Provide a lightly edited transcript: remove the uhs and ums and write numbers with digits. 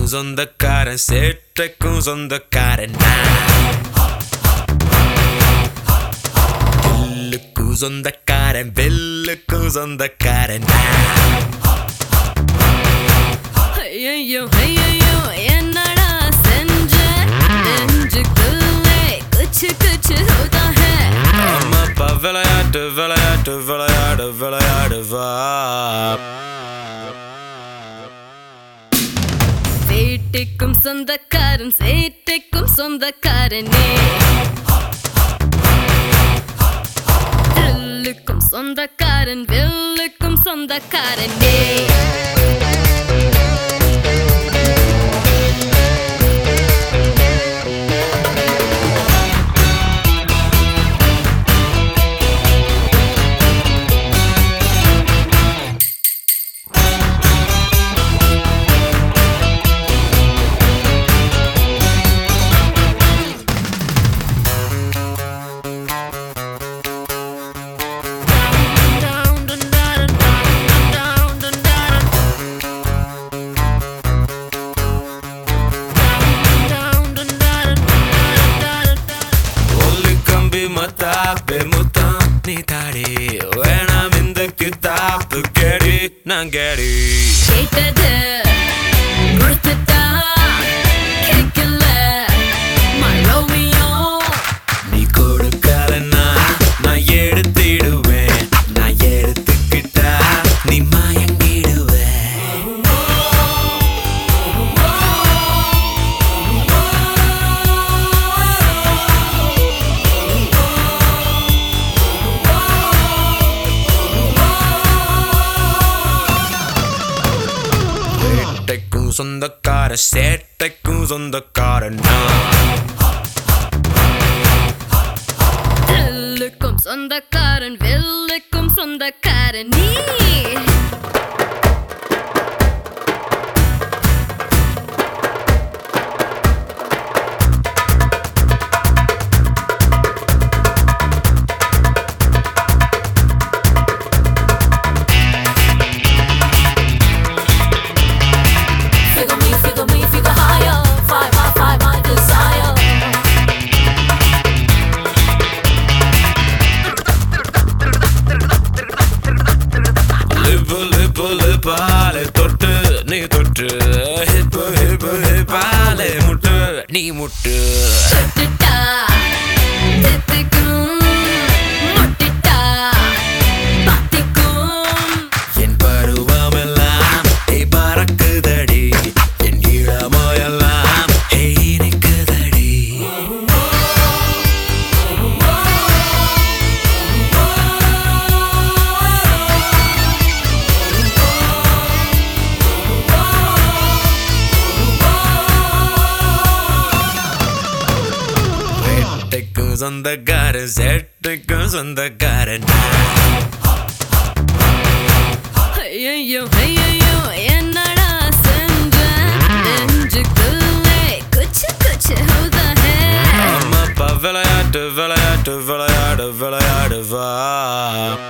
சொந்தக்காரன் சேட்டைக்கும் சொந்தக்காரன் தில்லுக்கும் சொந்தக்காரன் வெல்லுக்கும் சொந்தக்காரன் ஐயோ ஐயோ என்னடா செஞ்ச நெஞ்சுக்குள்ளே குச்சு குச்சு होता है அம்மா விளையாட்டு விளையாட்டு விளையாடு விளையாடு வா வீட்டுக்கும் சொந்தக்காரன் சேட்டைக்கும் சொந்தக்காரனே தில்லுக்கும் சொந்தக்காரன் வெல்லுக்கும் சொந்தக்காரனே நான் கேடி கேட்டது கொடுத்துட்டா கேட்கல மரோமியோ நீ கொடுக்கலன்னா நான் எடுத்திடுவேன் நான் எடுத்துக்கிட்டா நீ மயங்கிடுவ சொந்தக்காரன் சேட்டைக்கும் சொந்தக்காரன் தில்லுக்கும் சொந்தக்காரன் வெல்லுக்கும் சொந்தக்காரன் நீ பாலே தொட்டு நீ தொட்டு ஹிப்பு ஹிப்பு பாலே முட்டு நீ முட்டு தொட்டுட்டா தெத்திக்கும் முட்டிட்டா பத்திக்கும் என் பருவமெல்லாம் பறக்குதடி என் இளமையெல்லாம் நிற்குதடி சொந்தக்காரன் சேட்டைக்கும் சொந்தக்காரன் ஐயோ ஐயோ என்னடா செஞ்ச நெஞ்சுக்குள்ளே குச்சு குச்சு होता है அம்மா விளையாட்டு விளையாட்டு விளையாடு விளையாடு வா